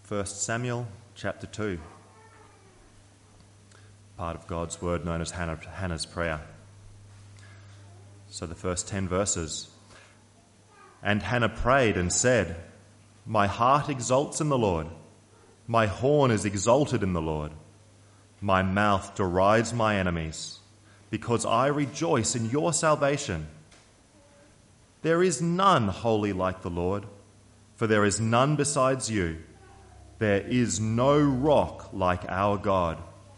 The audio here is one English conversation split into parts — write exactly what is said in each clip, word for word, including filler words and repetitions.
First Samuel chapter two, part of God's word known as Hannah, Hannah's prayer. So the first ten verses. And Hannah prayed and said, "My heart exults in the Lord. My horn is exalted in the Lord. My mouth derides my enemies, because I rejoice in your salvation. There is none holy like the Lord, for there is none besides you. There is no rock like our God.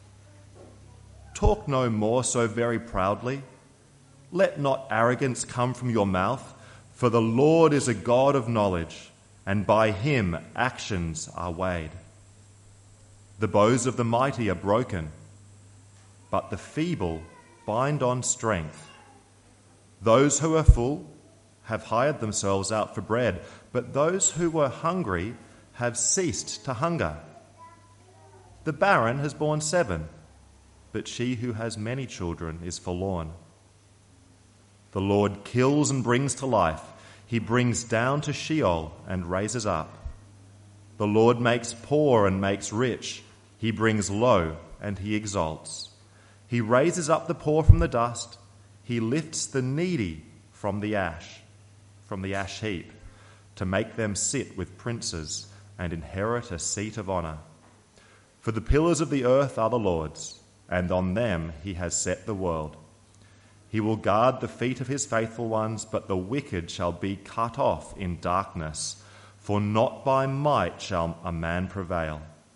Talk no more so very proudly. Let not arrogance come from your mouth, for the Lord is a God of knowledge, and by him actions are weighed. The bows of the mighty are broken, but the feeble bind on strength. Those who are full have hired themselves out for bread, but those who were hungry have ceased to hunger. The barren has borne seven, but she who has many children is forlorn. The Lord kills and brings to life. He brings down to Sheol and raises up. The Lord makes poor and makes rich. He brings low and he exalts. He raises up the poor from the dust. He lifts the needy from the ash, from the ash heap, to make them sit with princes and inherit a seat of honour. For the pillars of the earth are the Lord's, and on them he has set the world. He will guard the feet of his faithful ones, but the wicked shall be cut off in darkness, for not by might shall a man prevail.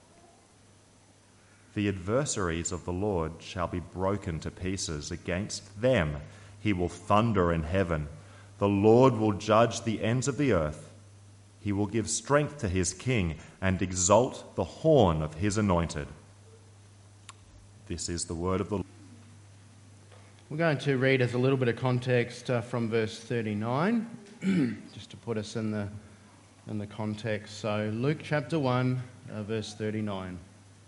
The adversaries of the Lord shall be broken to pieces. Against them he will thunder in heaven. The Lord will judge the ends of the earth. He will give strength to his king and exalt the horn of his anointed." This is the word of the Lord. We're going to read as a little bit of context uh, from verse thirty-nine, just to put us in the in the context. So Luke chapter one, uh, verse thirty-nine.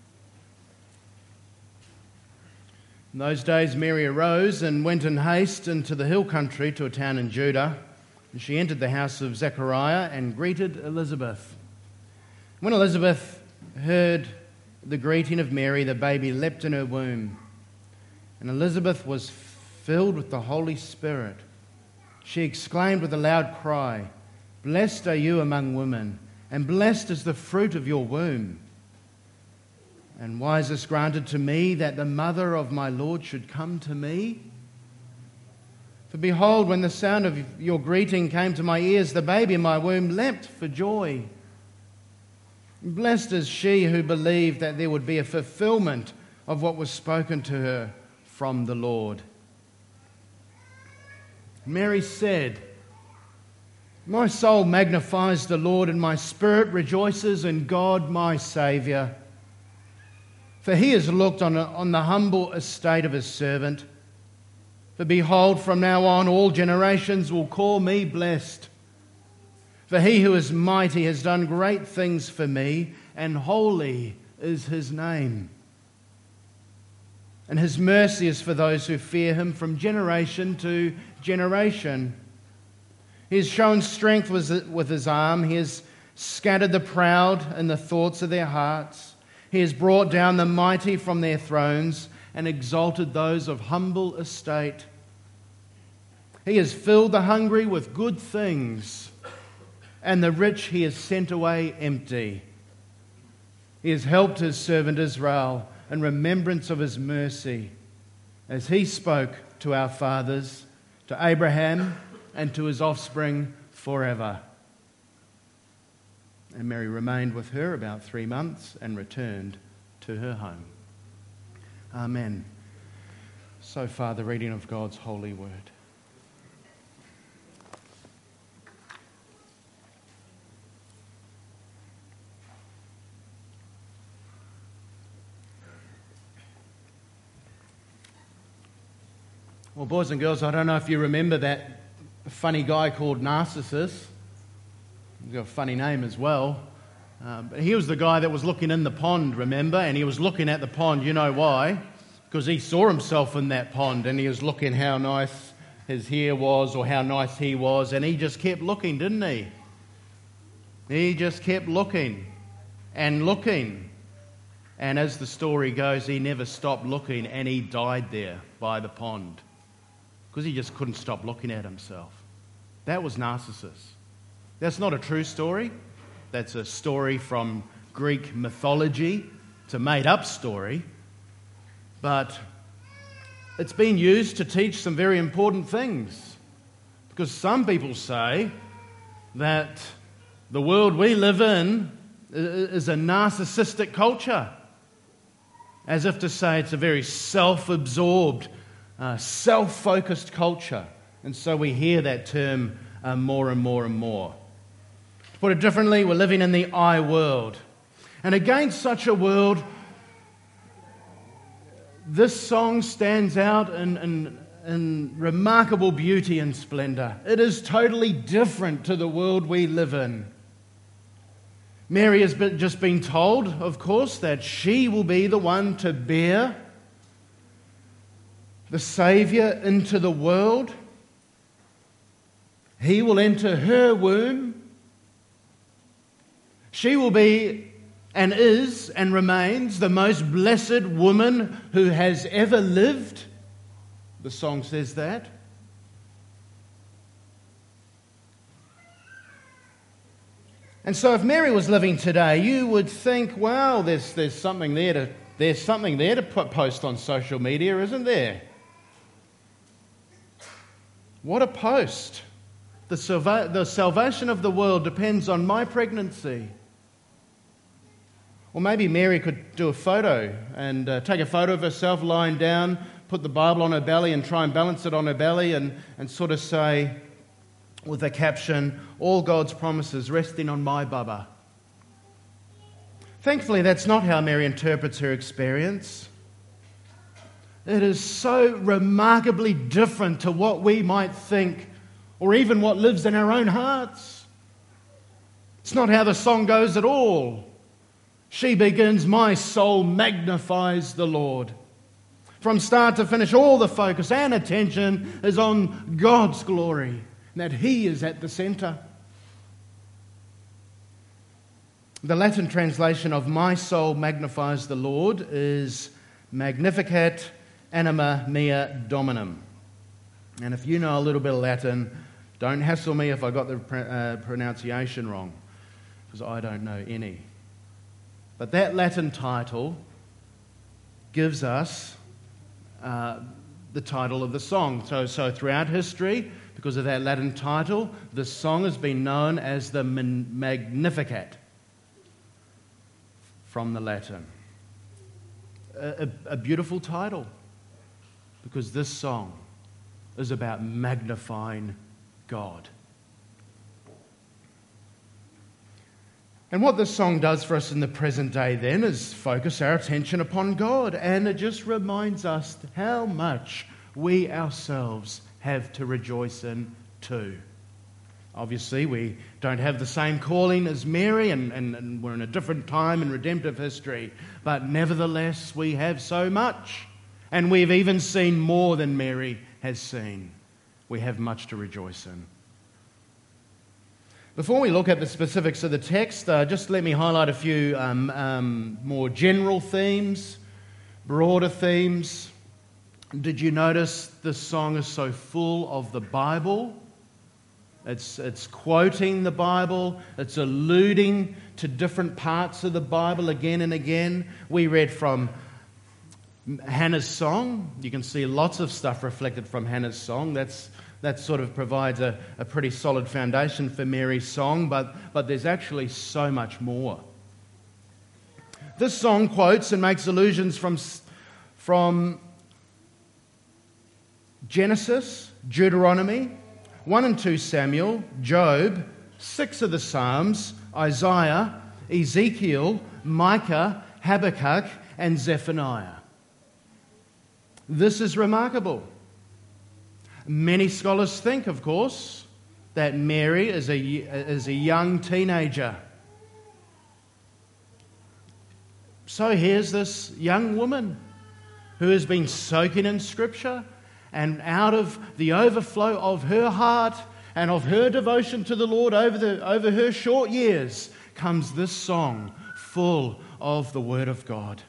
In those days Mary arose and went in haste into the hill country to a town in Judah. And she entered the house of Zechariah and greeted Elizabeth. When Elizabeth heard the greeting of Mary, the baby leapt in her womb. And Elizabeth was filled with the Holy Spirit. She exclaimed with a loud cry, "Blessed are you among women, and blessed is the fruit of your womb. And why is this granted to me, that the mother of my Lord should come to me? For behold, when the sound of your greeting came to my ears, the baby in my womb leapt for joy. Blessed is she who believed that there would be a fulfillment of what was spoken to her from the Lord." Mary said, "My soul magnifies the Lord, and my spirit rejoices in God my Saviour. For he has looked on, on the humble estate of his servant. For behold, from now on all generations will call me blessed. For he who is mighty has done great things for me, and holy is his name. And his mercy is for those who fear him from generation to generation. He has shown strength with his arm. He has scattered the proud in the thoughts of their hearts. He has brought down the mighty from their thrones and exalted those of humble estate. He has filled the hungry with good things, and the rich he has sent away empty. He has helped his servant Israel in remembrance of his mercy, as he spoke to our fathers, to Abraham, and to his offspring forever." And Mary remained with her about three months and returned to her home. Amen. So far, the reading of God's holy word. Well, boys and girls, I don't know if you remember that funny guy called Narcissus. He's got a funny name as well. Uh, but he was the guy that was looking in the pond, remember? And he was looking at the pond. You know why? Because he saw himself in that pond, and he was looking how nice his hair was or how nice he was, and he just kept looking, didn't he? He just kept looking. and looking. And as the story goes, he never stopped looking and he died there by the pond because he just couldn't stop looking at himself. That was Narcissus. That's not a true story. That's a story from Greek mythology. It's a made-up story. But it's been used to teach some very important things. Because some people say that the world we live in is a narcissistic culture. As if to say it's a very self-absorbed, uh, self-focused culture. And so we hear that term uh, more and more and more. To put it differently, we're living in the I world. And against such a world, this song stands out in, in, in remarkable beauty and splendour. It is totally different to the world we live in. Mary has been, just been told, of course, that she will be the one to bear the Saviour into the world. He will enter her womb. She will be and is and remains the most blessed woman who has ever lived. The song says that. And so if Mary was living today, you would think, well, there's, there's something there to there's something there to put, post on social media, isn't there? What a post. The, salva- the salvation of the world depends on my pregnancy. Or maybe Mary could do a photo and uh, take a photo of herself lying down, put the Bible on her belly and try and balance it on her belly and, and sort of say, with the caption, all God's promises resting on my bubba. Thankfully, that's not how Mary interprets her experience. It is so remarkably different to what we might think or even what lives in our own hearts. It's not how the song goes at all. She begins, my soul magnifies the Lord. From start to finish, all the focus and attention is on God's glory, and that He is at the centre. The Latin translation of my soul magnifies the Lord is Magnificat anima mea Dominum. And if you know a little bit of Latin, don't hassle me if I got the uh, pronunciation wrong, because I don't know any. But that Latin title gives us uh, the title of the song. So, so throughout history, because of that Latin title, the song has been known as the Magnificat from the Latin. A, a, a beautiful title, because this song is about magnifying God. And what this song does for us in the present day then is focus our attention upon God, and it just reminds us how much we ourselves have to rejoice in too. Obviously, we don't have the same calling as Mary, and, and, and we're in a different time in redemptive history, but nevertheless, we have so much, and we've even seen more than Mary has seen. We have much to rejoice in. Before we look at the specifics of the text, uh, just let me highlight a few um, um, more general themes, broader themes. Did you notice this song is so full of the Bible? It's, it's quoting the Bible. It's alluding to different parts of the Bible again and again. We read from Hannah's song. You can see lots of stuff reflected from Hannah's song. That's That sort of provides a, a pretty solid foundation for Mary's song, but, but there's actually so much more. This song quotes and makes allusions from, from Genesis, Deuteronomy, First and Second Samuel, Job, six of the Psalms, Isaiah, Ezekiel, Micah, Habakkuk, and Zephaniah. This is remarkable. Many scholars think, of course, that Mary is a, is a young teenager. So here's this young woman who has been soaking in Scripture, and out of the overflow of her heart and of her devotion to the Lord over, the, over her short years comes this song full of the Word of God.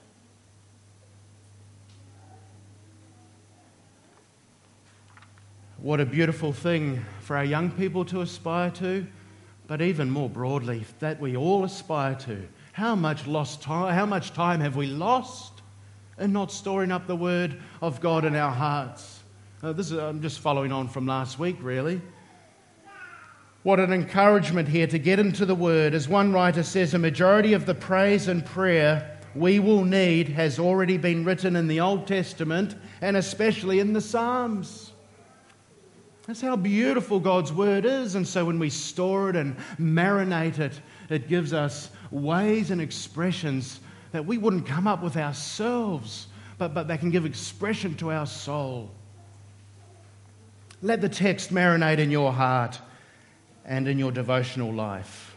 What a beautiful thing for our young people to aspire to, but even more broadly, that we all aspire to. How much lost time, how much time have we lost in not storing up the Word of God in our hearts? Uh, this is, I'm just following on from last week, really. What an encouragement here to get into the Word. As one writer says, a majority of the praise and prayer we will need has already been written in the Old Testament and especially in the Psalms. That's how beautiful God's Word is, and so when we store it and marinate it, it gives us ways and expressions that we wouldn't come up with ourselves, but, but they can give expression to our soul. Let the text marinate in your heart and in your devotional life.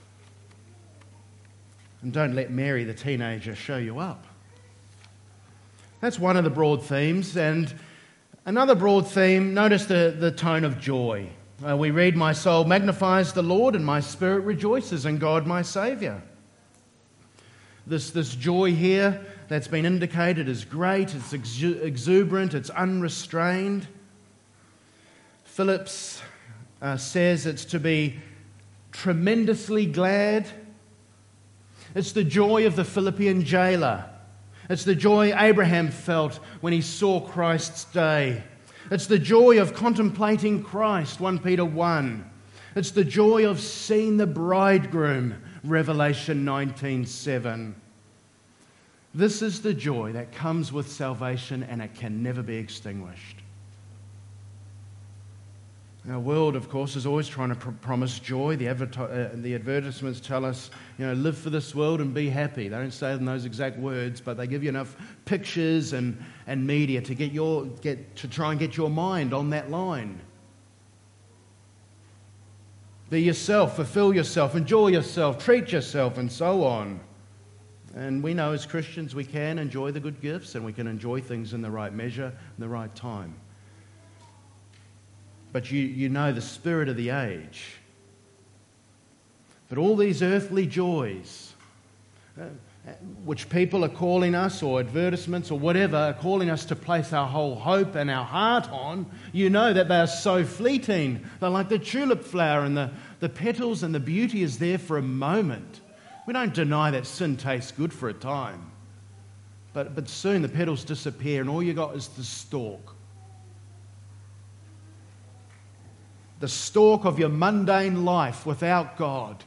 And don't let Mary, the teenager, show you up. That's one of the broad themes. And another broad theme, notice the, the tone of joy. Uh, we read, my soul magnifies the Lord and my spirit rejoices in God my Saviour. This, this joy here that's been indicated is great, it's exu- exuberant, it's unrestrained. Phillips uh, says it's to be tremendously glad. It's the joy of the Philippian jailer. It's the joy Abraham felt when he saw Christ's day. It's the joy of contemplating Christ, First Peter one. It's the joy of seeing the bridegroom, Revelation nineteen seven. This is the joy that comes with salvation, and it can never be extinguished. Our world, of course, is always trying to pr- promise joy. The, adver- uh, the advertisements tell us, you know, live for this world and be happy. They don't say it in those exact words, but they give you enough pictures and, and media to get your get to try and get your mind on that line. Be yourself, fulfill yourself, enjoy yourself, treat yourself, and so on. And we know as Christians we can enjoy the good gifts and we can enjoy things in the right measure, in the right time. But you, you know the spirit of the age. But all these earthly joys, uh, which people are calling us, or advertisements or whatever, are calling us to place our whole hope and our heart on, you know that they are so fleeting. They're like the tulip flower, and the, the petals and the beauty is there for a moment. We don't deny that sin tastes good for a time. But, but soon the petals disappear and all you got is the stalk. The stalk of your mundane life without God.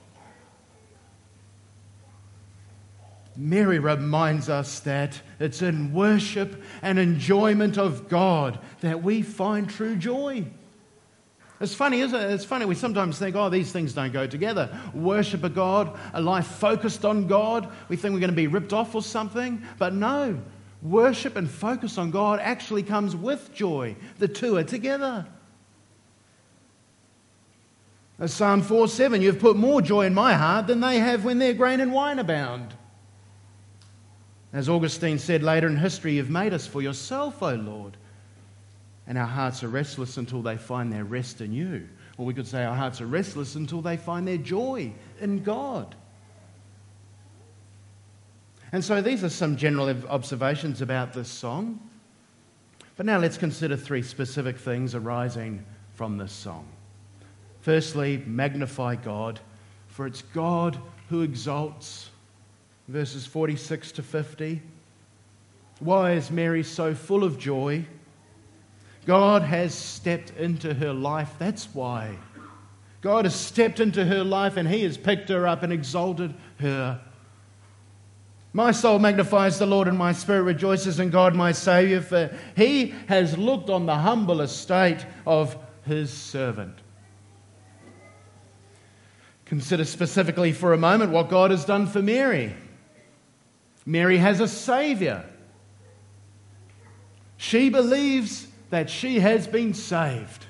Mary reminds us that it's in worship and enjoyment of God that we find true joy. It's funny, isn't it? It's funny, we sometimes think, oh, these things don't go together. Worship of God, a life focused on God, we think we're going to be ripped off or something. But no, worship and focus on God actually comes with joy. The two are together. As Psalm four seven, you've put more joy in my heart than they have when their grain and wine abound. As Augustine said later in history, you've made us for yourself, O Lord. And our hearts are restless until they find their rest in you. Or we could say our hearts are restless until they find their joy in God. And so these are some general observations about this song. But now let's consider three specific things arising from this song. Firstly, magnify God, for it's God who exalts. Verses forty-six to fifty. Why is Mary so full of joy? God has stepped into her life, that's why. God has stepped into her life and He has picked her up and exalted her. My soul magnifies the Lord and my spirit rejoices in God my Saviour, for He has looked on the humble estate of His servant. Consider specifically for a moment what God has done for Mary. Mary has a Saviour. She believes that she has been saved.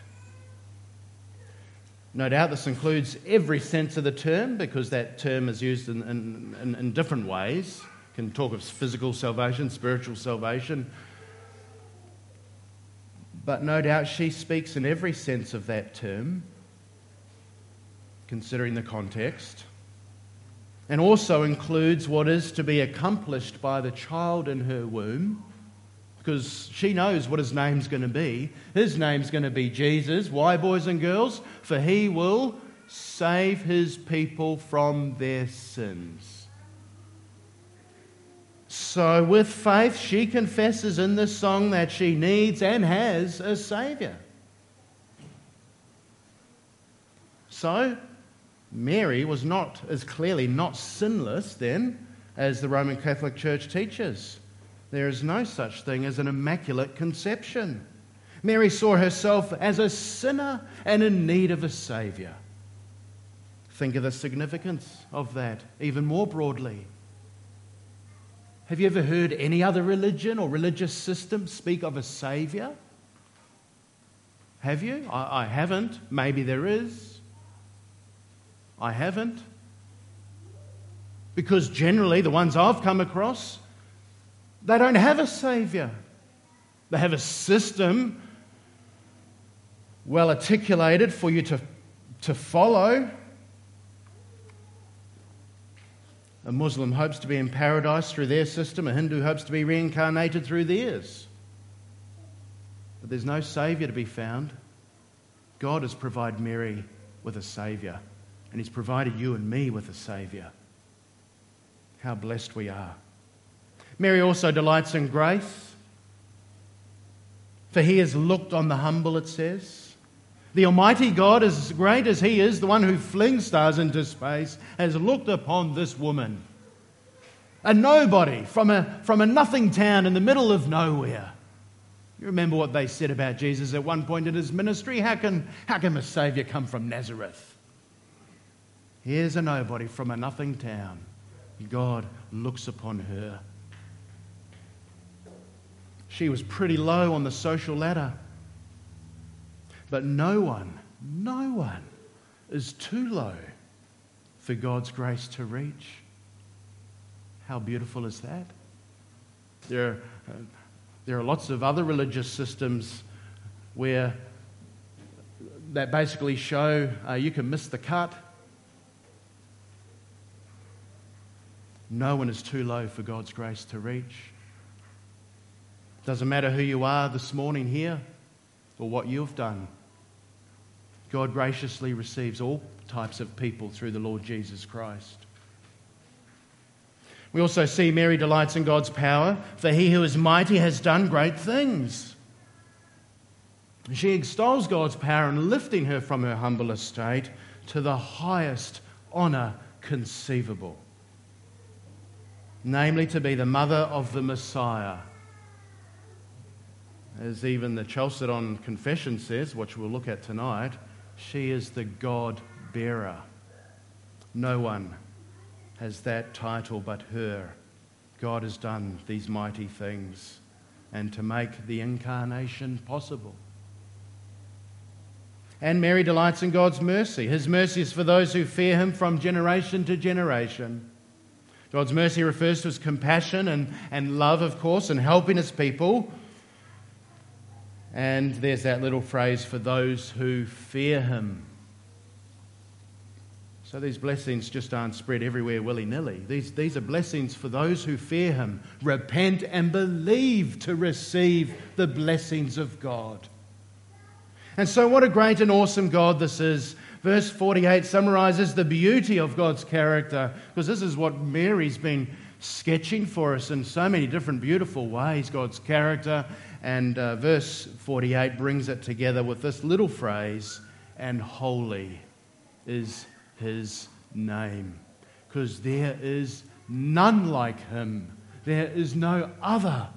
No doubt this includes every sense of the term, because that term is used in, in, in, in different ways. You can talk of physical salvation, spiritual salvation. But no doubt she speaks in every sense of that term, considering the context. and also includes what is to be accomplished by the child in her womb, because she knows what his name's going to be. His name's going to be Jesus. Why, boys and girls? For he will save his people from their sins. So with faith, she confesses in this song that she needs and has a Saviour. So Mary was not as clearly not sinless then as the Roman Catholic Church teaches. There is no such thing as an immaculate conception. Mary saw herself as a sinner and in need of a Saviour. Think of the significance of that even more broadly. Have you ever heard any other religion or religious system speak of a Saviour? Have you? I, I haven't. Maybe there is. I haven't. Because generally, the ones I've come across, they don't have a Saviour. They have a system well articulated for you to, to follow. A Muslim hopes to be in paradise through their system. A Hindu hopes to be reincarnated through theirs. But there's no Saviour to be found. God has provided Mary with a Saviour. And he's provided you and me with a Saviour. How blessed we are. Mary also delights in grace. For he has looked on the humble, it says. The Almighty God, as great as he is, the one who flings stars into space, has looked upon this woman. A nobody from a, from a nothing town in the middle of nowhere. You remember what they said about Jesus at one point in his ministry? How can, how can a Saviour come from Nazareth? Here's a nobody from a nothing town. God looks upon her. She was pretty low on the social ladder. But no one, no one is too low for God's grace to reach. How beautiful is that? There are, uh, there are lots of other religious systems where that basically show uh, you can miss the cut. No one is too low for God's grace to reach. Doesn't matter who you are this morning here or what you've done. God graciously receives all types of people through the Lord Jesus Christ. We also see Mary delights in God's power, for he who is mighty has done great things. She extols God's power in lifting her from her humble estate to the highest honour conceivable. Namely, to be the mother of the Messiah. As even the Chalcedon Confession says, which we'll look at tonight, she is the God-bearer. No one has that title but her. God has done these mighty things, and to make the incarnation possible. And Mary delights in God's mercy. His mercy is for those who fear him from generation to generation. God's mercy refers to his compassion and, and love, of course, and helping his people. And there's that little phrase, for those who fear him. So these blessings just aren't spread everywhere willy-nilly. These, these are blessings for those who fear him, repent and believe to receive the blessings of God. And so what a great and awesome God this is. Verse forty-eight summarizes the beauty of God's character, because this is what Mary's been sketching for us in so many different beautiful ways, God's character. And uh, verse forty-eight brings it together with this little phrase, and holy is his name, because there is none like him. There is no other.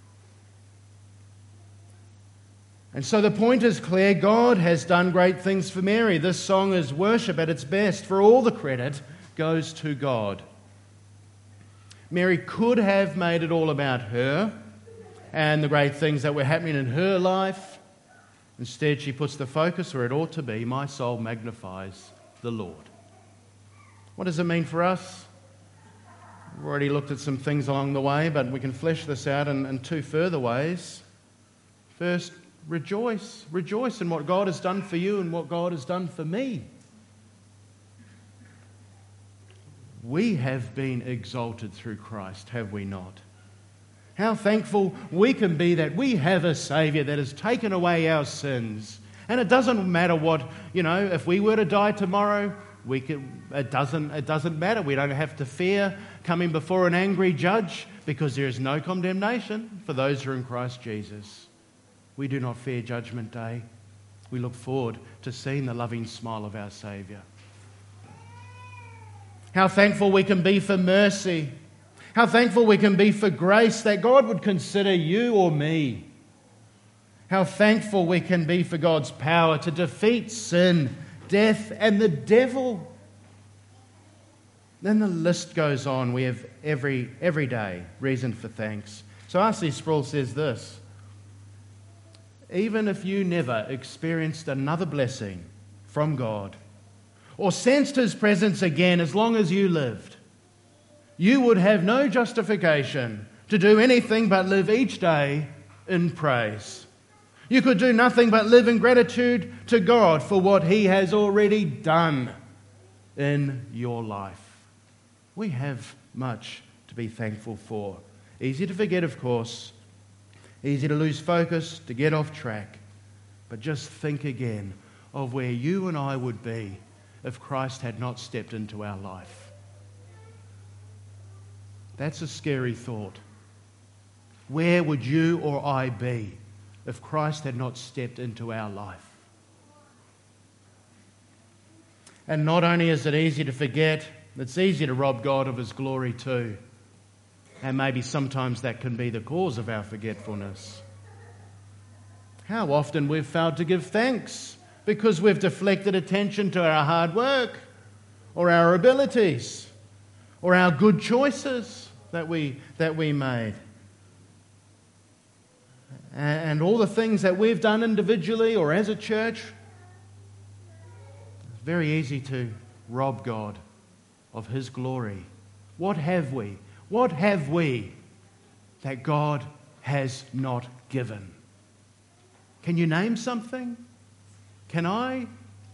And so the point is clear. God has done great things for Mary. This song is worship at its best, for all the credit goes to God. Mary could have made it all about her and the great things that were happening in her life. Instead, she puts the focus where it ought to be. My soul magnifies the Lord. What does it mean for us? We've already looked at some things along the way, but we can flesh this out in, in two further ways. First, rejoice. Rejoice in what God has done for you and what God has done for me. we have been exalted through Christ, have we not? How thankful we can be that we have a Saviour that has taken away our sins. And it doesn't matter what, you know, if we were to die tomorrow, we could, it doesn't, it doesn't matter. We don't have to fear coming before an angry judge because there is no condemnation for those who are in Christ Jesus. We do not fear Judgment Day. We look forward to seeing the loving smile of our Saviour. How thankful we can be for mercy. How thankful we can be for grace, that God would consider you or me. How thankful we can be for God's power to defeat sin, death, and the devil. Then the list goes on. We have every, every day reason for thanks. So R C Sproul says this: even if you never experienced another blessing from God or sensed His presence again as long as you lived, you would have no justification to do anything but live each day in praise. You could do nothing but live in gratitude to God for what He has already done in your life. We have much to be thankful for. Easy to forget, of course. Easy to lose focus, to get off track. But just think again of where you and I would be if Christ had not stepped into our life. That's a scary thought. Where would you or I be if Christ had not stepped into our life? And not only is it easy to forget, it's easy to rob God of His glory too. And maybe sometimes that can be the cause of our forgetfulness. How often we've failed to give thanks because we've deflected attention to our hard work or our abilities or our good choices that we, that we made. And all the things that we've done individually or as a church. It's very easy to rob God of His glory. What have we? What have we that God has not given? Can you name something? Can I?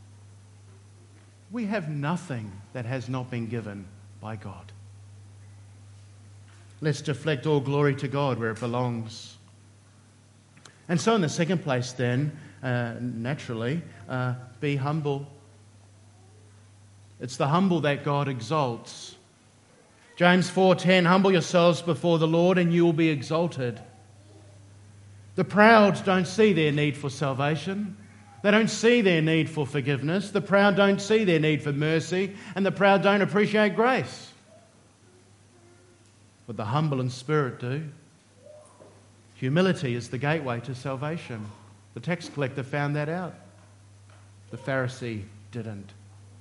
We have nothing that has not been given by God. Let's deflect all glory to God where it belongs. And so in the second place then, uh, naturally, uh, be humble. It's the humble that God exalts. James four ten, humble yourselves before the Lord and you will be exalted. The proud don't see their need for salvation. They don't see their need for forgiveness. The proud don't see their need for mercy. And the proud don't appreciate grace. But the humble in spirit do. Humility is the gateway to salvation. The tax collector found that out. The Pharisee didn't.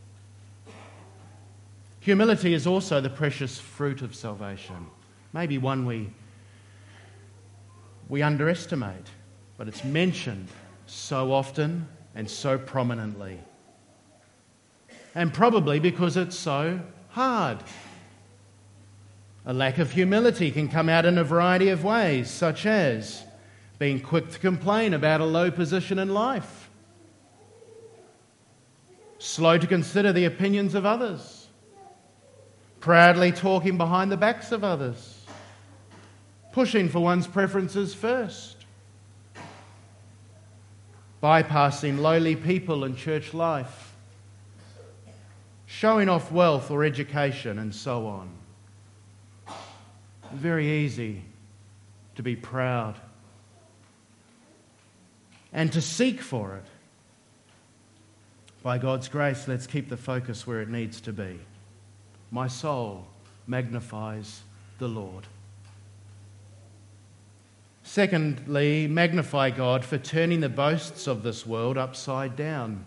Humility is also the precious fruit of salvation. Maybe one we, we underestimate, but it's mentioned so often and so prominently. And probably because it's so hard. A lack of humility can come out in a variety of ways, such as being quick to complain about a low position in life, slow to consider the opinions of others, proudly talking behind the backs of others, pushing for one's preferences first, bypassing lowly people in church life, showing off wealth or education, and so on. Very easy to be proud and to seek for it. By God's grace, let's keep the focus where it needs to be. My soul magnifies the Lord. Secondly, magnify God for turning the boasts of this world upside down.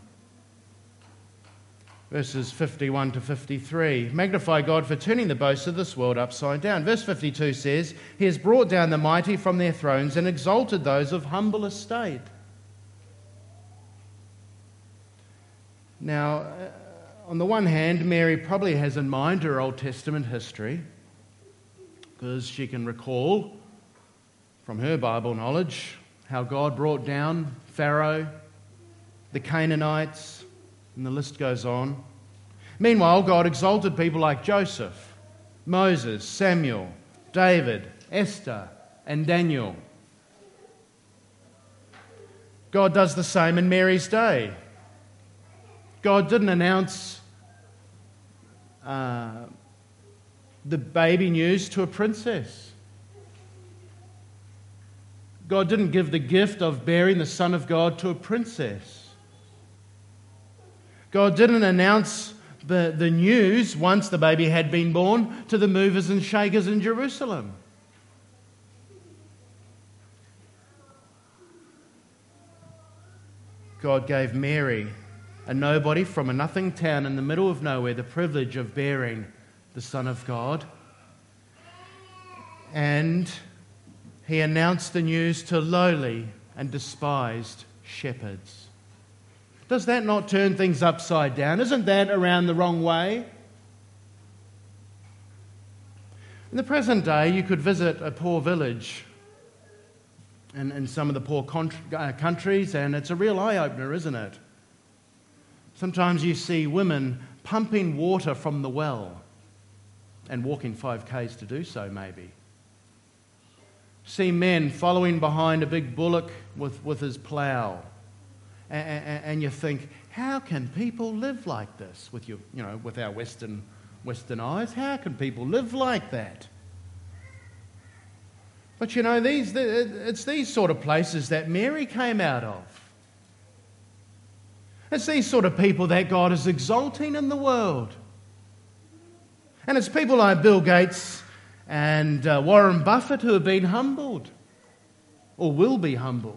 Verses fifty-one to fifty-three. Magnify God for turning the boasts of this world upside down. Verse fifty-two says, He has brought down the mighty from their thrones and exalted those of humble estate. Now, on the one hand, Mary probably has in mind her Old Testament history because she can recall from her Bible knowledge how God brought down Pharaoh, the Canaanites, and the list goes on. Meanwhile, God exalted people like Joseph, Moses, Samuel, David, Esther, and Daniel. God does the same in Mary's day. God didn't announce uh, the baby news to a princess. God didn't give the gift of bearing the Son of God to a princess. God didn't announce the, the news, once the baby had been born, to the movers and shakers in Jerusalem. God gave Mary, a nobody from a nothing town in the middle of nowhere, the privilege of bearing the Son of God. And he announced the news to lowly and despised shepherds. Does that not turn things upside down? Isn't that around the wrong way? In the present day, you could visit a poor village in, in some of the poor con- uh, countries, and it's a real eye-opener, isn't it? Sometimes you see women pumping water from the well and walking five kays to do so, maybe. See men following behind a big bullock with, with his plough. And, and, and you think, how can people live like this? With your, you know, with our Western Western eyes, how can people live like that? But you know, these it's these sort of places that Mary came out of. It's these sort of people that God is exalting in the world. And it's people like Bill Gates and uh, Warren Buffett who have been humbled, or will be humbled.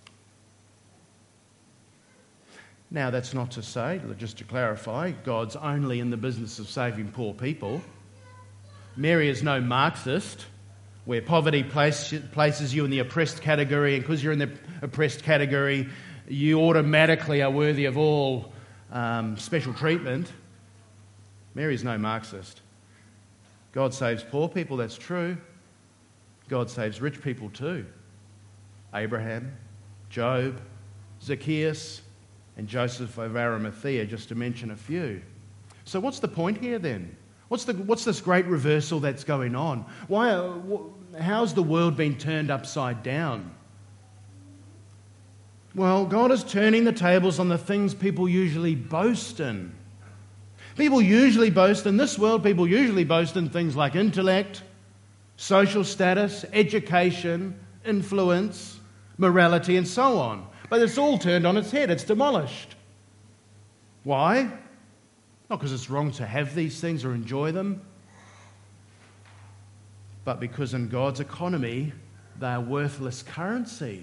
Now, that's not to say, just to clarify, God's only in the business of saving poor people. Mary is no Marxist, where poverty place, places you in the oppressed category, and because you're in the oppressed category, you automatically are worthy of all um, special treatment. Mary's no Marxist. God saves poor people, that's true. God saves rich people too. Abraham, Job, Zacchaeus, and Joseph of Arimathea, just to mention a few. So what's the point here then? What's the what's this great reversal that's going on? Why? How's the world been turned upside down? Well, God is turning the tables on the things people usually boast in. People usually boast in this world, people usually boast in things like intellect, social status, education, influence, morality, and so on. But it's all turned on its head. It's demolished. Why? Not because it's wrong to have these things or enjoy them, but because in God's economy, they are worthless currency.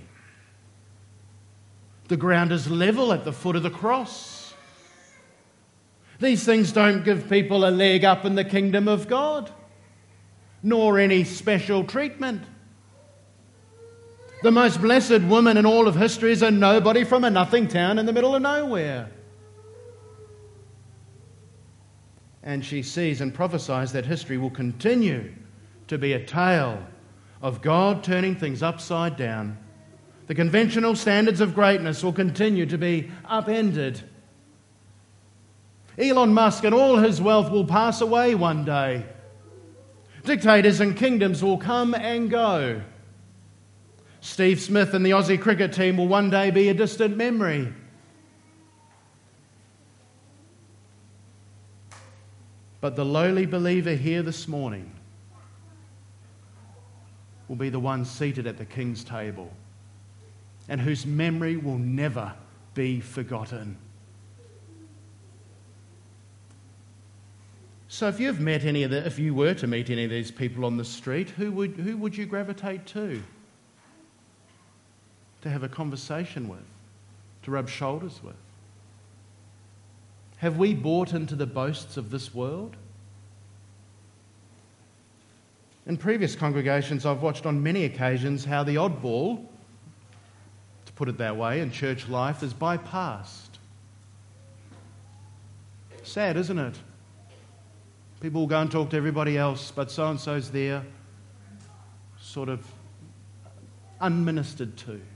The ground is level at the foot of the cross. These things don't give people a leg up in the kingdom of God, nor any special treatment. The most blessed woman in all of history is a nobody from a nothing town in the middle of nowhere. And she sees and prophesies that history will continue to be a tale of God turning things upside down. The conventional standards of greatness will continue to be upended. Elon Musk and all his wealth will pass away one day. Dictators and kingdoms will come and go. Steve Smith and the Aussie cricket team will one day be a distant memory. But the lowly believer here this morning will be the one seated at the King's table and whose memory will never be forgotten. So if you've met any of the, if you were to meet any of these people on the street, who would who would you gravitate to? To have a conversation with, to rub shoulders with? Have we bought into the boasts of this world? In previous congregations, I've watched on many occasions how the oddball, to put it that way, in church life is bypassed. Sad, isn't it? People will go and talk to everybody else, but so-and-so's there, sort of unministered to.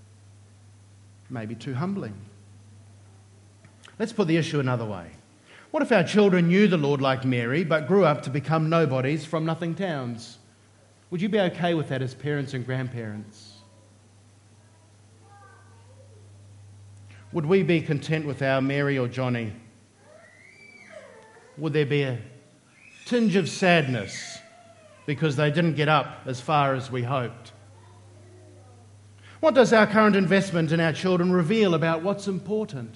Maybe too humbling. Let's put the issue another way. What if our children knew the Lord like Mary, but grew up to become nobodies from nothing towns? Would you be okay with that as parents and grandparents? Would we be content with our Mary or Johnny? Would there be a tinge of sadness because they didn't get up as far as we hoped? What does our current investment in our children reveal about what's important?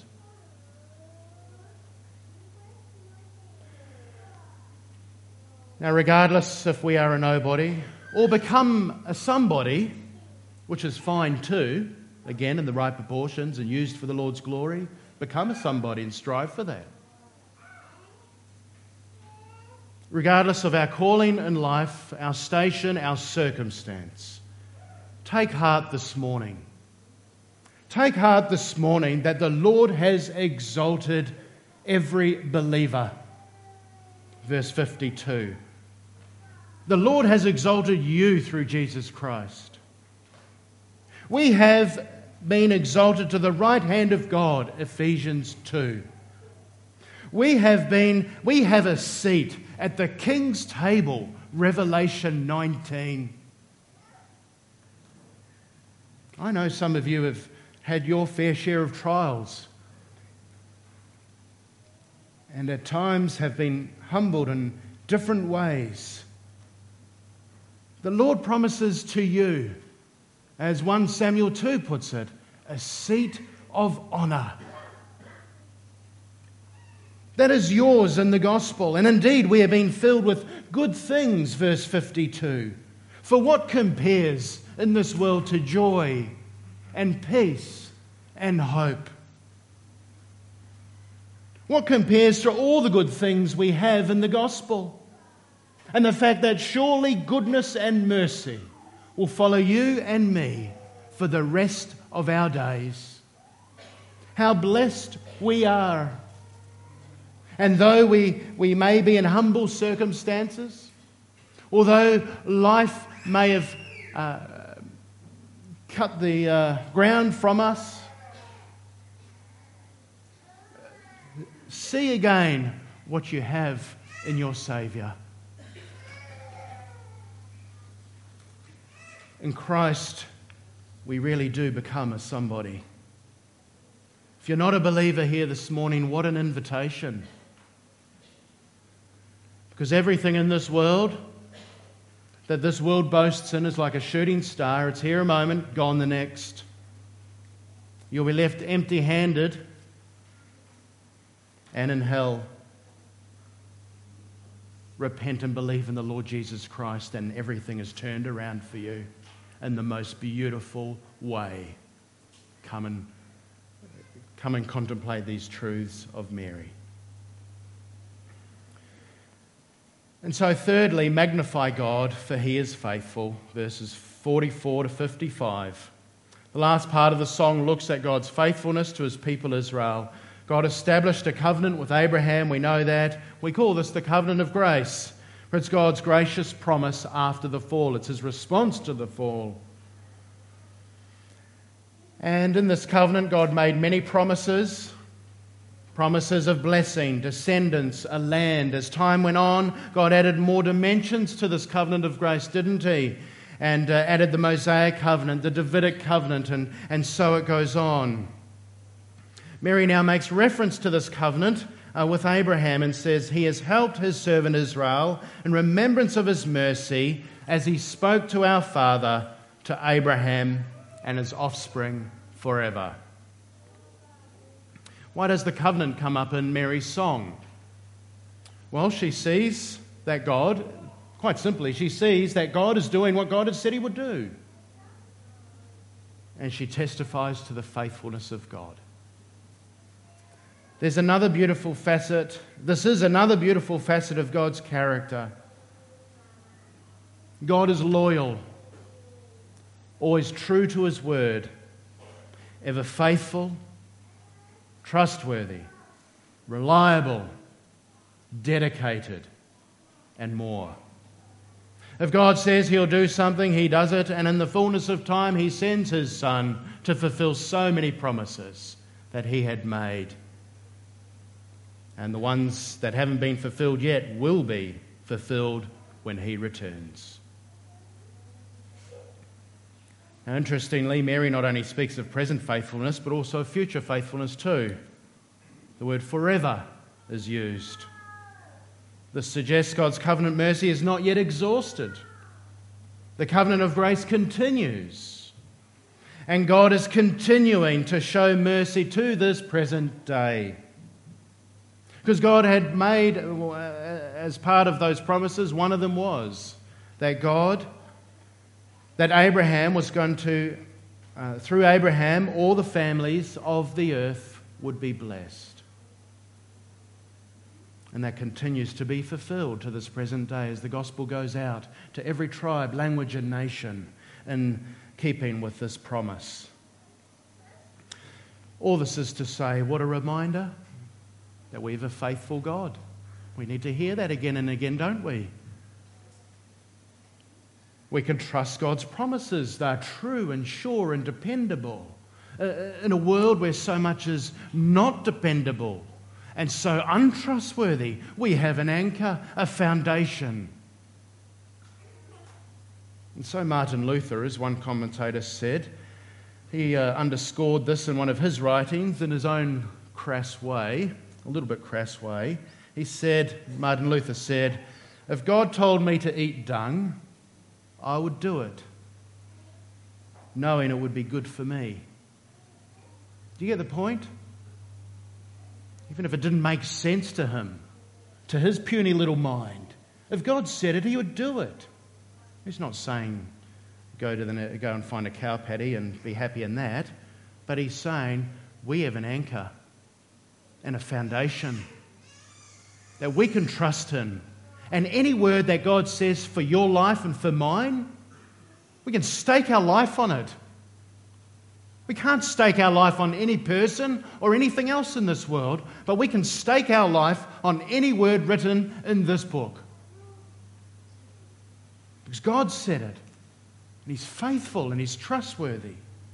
Now, regardless if we are a nobody or become a somebody, which is fine too, again in the right proportions and used for the Lord's glory, become a somebody and strive for that. Regardless of our calling in life, our station, our circumstance, take heart this morning. Take heart this morning that the Lord has exalted every believer. Verse fifty-two. The Lord has exalted you through Jesus Christ. We have been exalted to the right hand of God, Ephesians two. We have been, we have a seat at the King's table, Revelation nineteen. I know some of you have had your fair share of trials and at times have been humbled in different ways. The Lord promises to you, as First Samuel two puts it, a seat of honour. That is yours in the gospel. And indeed, we have been filled with good things, verse fifty-two. For what compares in this world to joy and peace and hope? What compares to all the good things we have in the gospel? And the fact that surely goodness and mercy will follow you and me for the rest of our days. How blessed we are. And though we, we may be in humble circumstances, although life may have uh, cut the uh, ground from us, see again what you have in your Saviour. In Christ, we really do become a somebody. If you're not a believer here this morning, what an invitation. Because everything in this world that this world boasts in is like a shooting star. It's here a moment, gone the next. You'll be left empty-handed and in hell. Repent and believe in the Lord Jesus Christ and everything is turned around for you in the most beautiful way. Come and, come and contemplate these truths of Mary. And so thirdly, magnify God, for he is faithful, verses forty-four to fifty-five. The last part of the song looks at God's faithfulness to his people Israel. God established a covenant with Abraham, we know that. We call this the covenant of grace, for it's God's gracious promise after the fall. It's his response to the fall. And in this covenant, God made many promises. Promises of blessing, descendants, a land. As time went on, God added more dimensions to this covenant of grace, didn't he? And uh, added the Mosaic covenant, the Davidic covenant, and, and so it goes on. Mary now makes reference to this covenant uh, with Abraham and says, he has helped his servant Israel in remembrance of his mercy as he spoke to our father, to Abraham and his offspring forever. Why does the covenant come up in Mary's song? Well, she sees that God, quite simply, she sees that God is doing what God had said he would do. And she testifies to the faithfulness of God. There's another beautiful facet. This is another beautiful facet of God's character. God is loyal, always true to his word, ever faithful, trustworthy, reliable, dedicated, and more. If God says he'll do something, he does it, and in the fullness of time he sends his Son to fulfill so many promises that he had made. And the ones that haven't been fulfilled yet will be fulfilled when he returns. Now, interestingly, Mary not only speaks of present faithfulness, but also of future faithfulness too. The word forever is used. This suggests God's covenant mercy is not yet exhausted. The covenant of grace continues. And God is continuing to show mercy to this present day. Because God had made, as part of those promises, one of them was that God, that Abraham was going to, uh, through Abraham, all the families of the earth would be blessed. And that continues to be fulfilled to this present day as the gospel goes out to every tribe, language and nation in keeping with this promise. All this is to say, what a reminder that we have a faithful God. We need to hear that again and again, don't we? We can trust God's promises. They're true and sure and dependable. Uh, in a world where so much is not dependable and so untrustworthy, we have an anchor, a foundation. And so Martin Luther, as one commentator said, he uh, underscored this in one of his writings in his own crass way, a little bit crass way. He said, Martin Luther said, "If God told me to eat dung, I would do it, knowing it would be good for me." Do you get the point? Even if it didn't make sense to him, to his puny little mind, if God said it, he would do it. He's not saying go to the go and find a cow patty and be happy in that, but he's saying we have an anchor and a foundation that we can trust in. And any word that God says for your life and for mine, we can stake our life on it. We can't stake our life on any person or anything else in this world, but we can stake our life on any word written in this book. Because God said it, and He's faithful and He's trustworthy.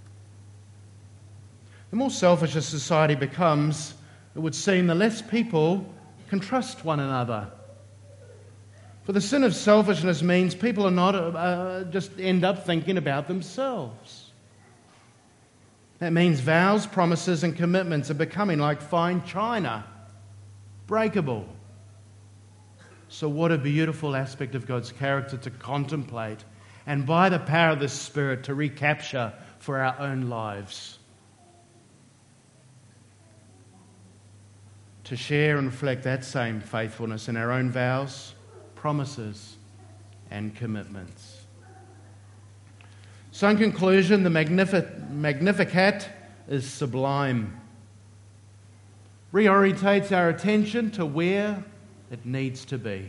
The more selfish a society becomes, it would seem the less people can trust one another. For the sin of selfishness means people are not uh, just end up thinking about themselves. That means vows, promises and commitments are becoming like fine china, breakable. So what a beautiful aspect of God's character to contemplate and by the power of the Spirit to recapture for our own lives. To share and reflect that same faithfulness in our own vows, promises and commitments. So in conclusion, the Magnific- Magnificat is sublime. Reorientates our attention to where it needs to be.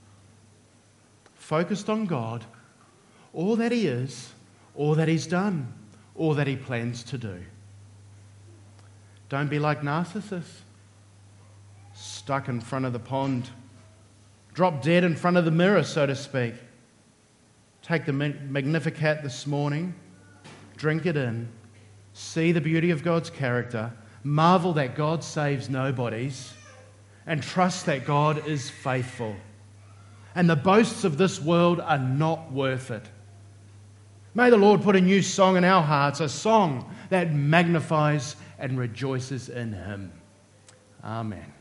Focused on God, all that He is, all that He's done, all that He plans to do. Don't be like Narcissus, stuck in front of the pond, drop dead in front of the mirror, so to speak. Take the Magnificat this morning, drink it in, see the beauty of God's character, marvel that God saves nobodies, and trust that God is faithful. And the boasts of this world are not worth it. May the Lord put a new song in our hearts, a song that magnifies and rejoices in Him. Amen.